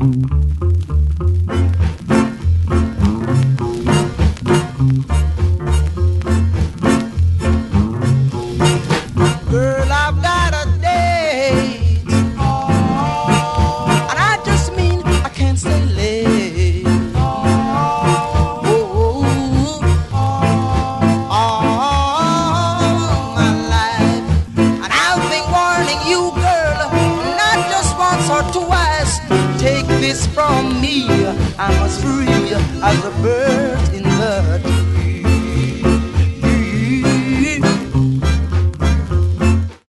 Girl, I've got a date, and I just mean I can't stay late. Oh, all my life, and I've been warning you, girl, not just once or twice. Take this from me, I'm as free as a bird in the